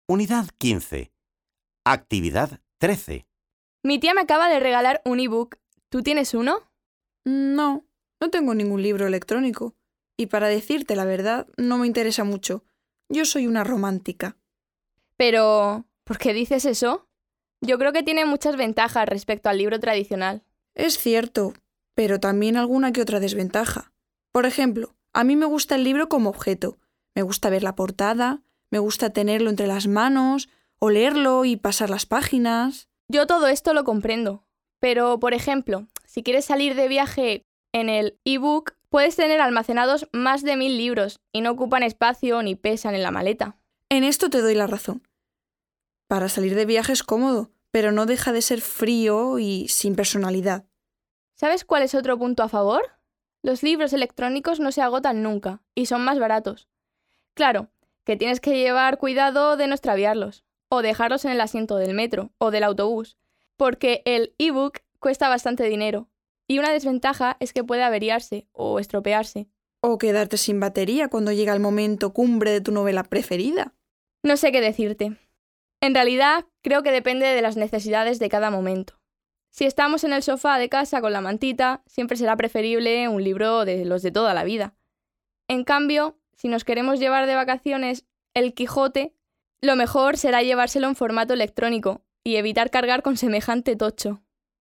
Unidad 15. Actividad 13. Mi tía me acaba de regalar un ebook. ¿Tú tienes uno? No tengo ningún libro electrónico. Y para decirte la verdad, no me interesa mucho. Yo soy una romántica. Pero, ¿por qué dices eso? Yo creo que tiene muchas ventajas respecto al libro tradicional. Es cierto, pero también alguna que otra desventaja. Por ejemplo, a mí me gusta el libro como objeto. Me gusta ver la portada, me gusta tenerlo entre las manos, o leerlo y pasar las páginas. Yo todo esto lo comprendo. Pero, por ejemplo, si quieres salir de viaje en el ebook, puedes tener almacenados más de 1000 libros y no ocupan espacio ni pesan en la maleta. En esto te doy la razón. Para salir de viaje es cómodo, pero no deja de ser frío y sin personalidad. ¿Sabes cuál es otro punto a favor? Los libros electrónicos no se agotan nunca y son más baratos. Claro, que tienes que llevar cuidado de no extraviarlos, o dejarlos en el asiento del metro o del autobús, porque el ebook cuesta bastante dinero, y una desventaja es que puede averiarse o estropearse. O quedarte sin batería cuando llega el momento cumbre de tu novela preferida. No sé qué decirte. En realidad, creo que depende de las necesidades de cada momento. Si estamos en el sofá de casa con la mantita, siempre será preferible un libro de los de toda la vida. En cambio, si nos queremos llevar de vacaciones el Quijote, lo mejor será llevárselo en formato electrónico y evitar cargar con semejante tocho.